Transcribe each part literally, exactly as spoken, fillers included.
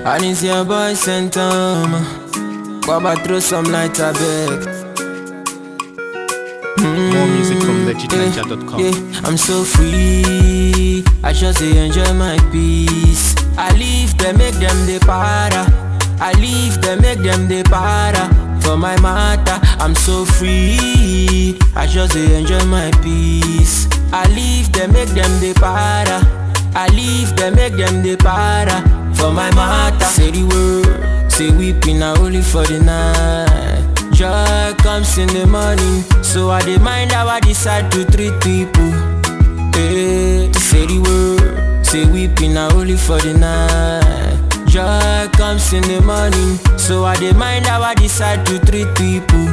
And it's your boy Centum. Baba throw some light a beg. More music from legit ninja dot com. Yeah, I'm so free. I just enjoy my peace. I leave them, make them the para. I leave them, make them the para. For my matter, I'm so free. I just enjoy my peace. I leave them, make them the para. I leave them, make them the para. For my matter, say the word, say weeping are only for the night. Joy comes in the morning, so I demand how I decide to treat people. Hey, say the word, say weeping are only for the night. Joy comes in the morning, so I demand how I decide to treat people.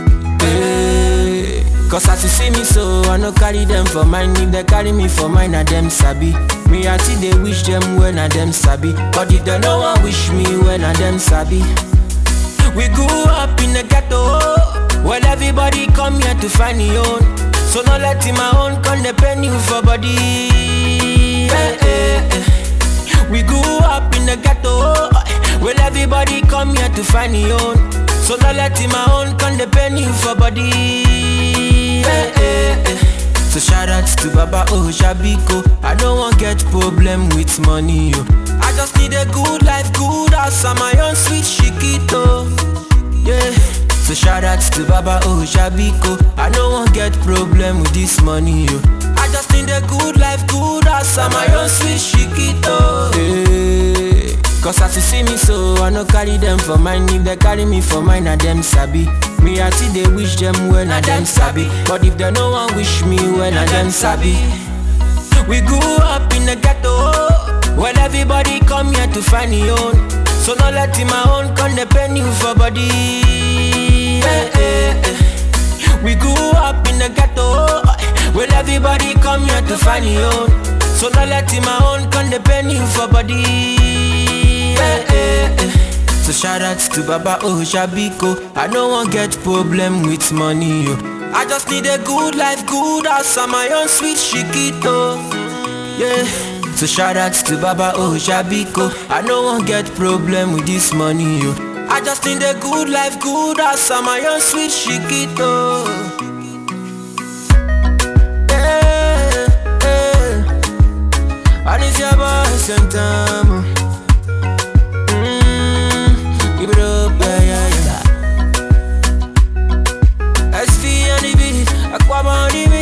Hey, cause as you see me so, I no carry them for mine. If they carry me for mine, I them sabi. Me I see they wish them when I them sabi. But if they no one wish me when I them sabi. We grew up in the ghetto, well everybody come here to find your own. So no let him my own come depend you for body. Hey, hey, hey. We grew up in the ghetto, well everybody come here to find your own. So no let him my own come depend you for body. Hey, hey, hey. So shout out to Baba Oshabiko. I don't want get problem with money, yo. I just need a good life, good house, and my own sweet chiquito. Yeah. So shout out to Baba Oshabiko. I don't want get problem with this money, yo. I just need a good life, good house, and my own sweet chiquito. Yeah. Cause as you see me so, I no carry them for mine. If they carry me for mine, I them sabi. Me I see they wish them when I them sabi. But if they no one wish me when I them sabi. We grew up in the ghetto, well everybody come here to find your own. So no let him my own come depend you for body. Hey, hey, hey. We grew up in the ghetto, well everybody come here to find your own. So no let him my own come depend you for body. Hey, hey, hey. So shout out to Baba Oshabiko. I don't want get problem with money, yo. I just need a good life, good house, and my own sweet chiquito. Yeah. So shout out to Baba Oshabiko. I don't want get problem with this money, yo. I just need a good life, good house, and my own sweet chiquito. Yeah, yeah. And it's your boy Centum. Give it up, yeah, yeah, yeah. S V and the beat, Aqua Body.